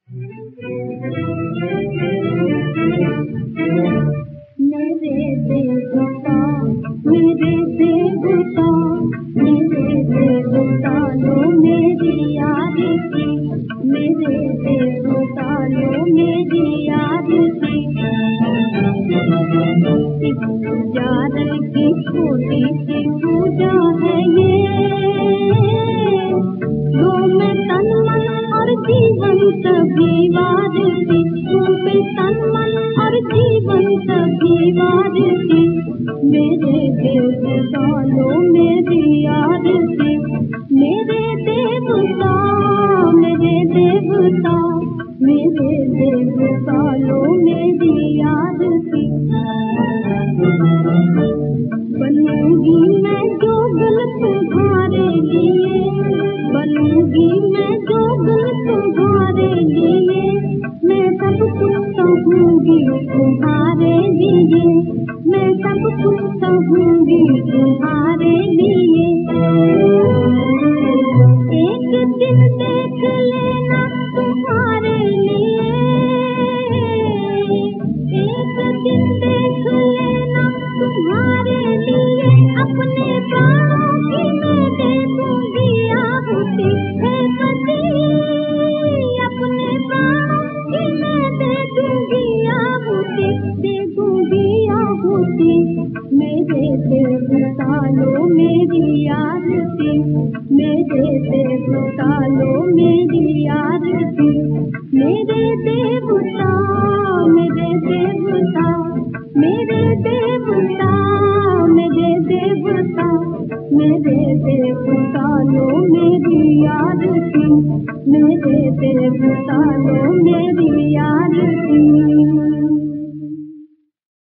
मेरे देवता मेरे देवता मेरे देवता लो मेरी आरती, मेरे देवता लो मेरी आरती। जारल की छोटी सी पूजा है ये, वो मैं तन मन और जीवन सभी वारती, तुम पे तन मन और जीवन सभी वारती। मेरे देवता लो मेरी आरती, मेरे देवता मेरे देवता मेरे देवता लो मेरी आरती। बनूंगी मैं जोगल तुम्हारे लिए, बनूंगी मैं जोगल तुम्हारे लिए, मैं सब कुछ सहूंगी तुम्हारे लिए, मैं सब कुछ सहूंगी तुम्हारे लिए। एक दिन देख लेना तुम्हारे लिए, एक दिन देख लेना तुम्हारे लिए, अपने प्राणों की मैं दे दूंगी आहुति, हे पति अपने प्राणों की मैं दे दूंगी आहुति, दे दूंगी आहुति। मेरे देवता लो मेरी आरती, मेरे देवता लो मेरी आरती, मेरे देव